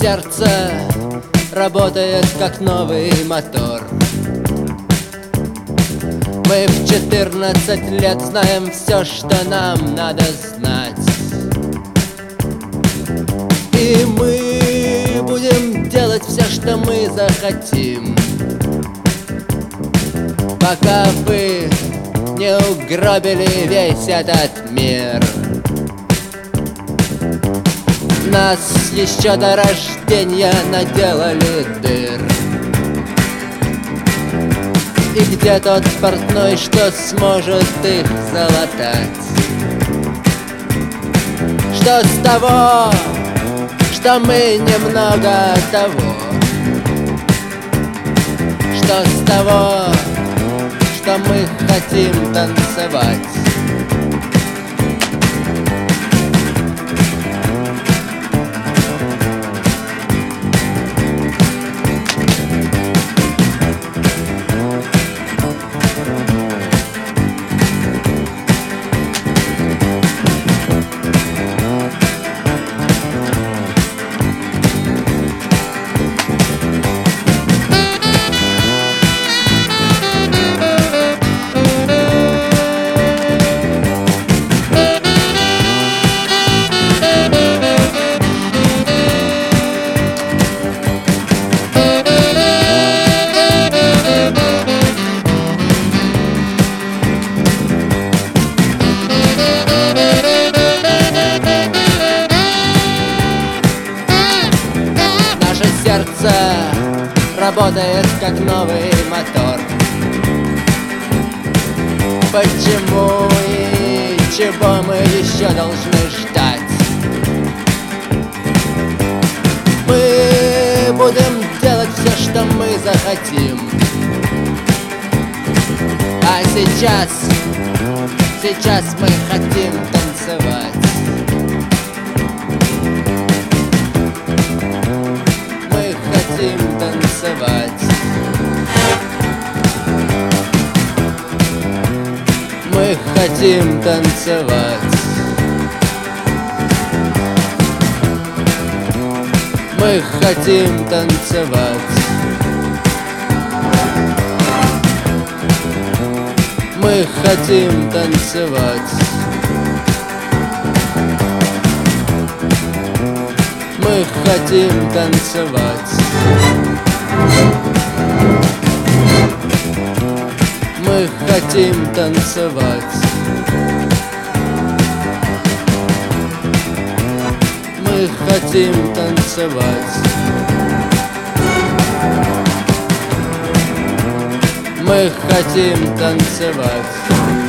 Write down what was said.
сердце работает как новый мотор. Мы в 14 лет знаем все, что нам надо знать. И мы будем делать все, что мы захотим, пока вы не угробили весь этот мир. Нас еще до рождения наделали дыр. И где тот портной, что сможет их залатать? Что с того, что мы немного того? Что с того, что мы хотим танцевать? Сердце работает как новый мотор. Почему и чего мы еще должны ждать? Мы будем делать все, что мы захотим. А сейчас мы хотим танцевать. Мы хотим танцевать. Мы хотим танцевать. Мы хотим танцевать. Мы хотим танцевать. Мы хотим танцевать. Мы хотим танцевать. Мы хотим танцевать.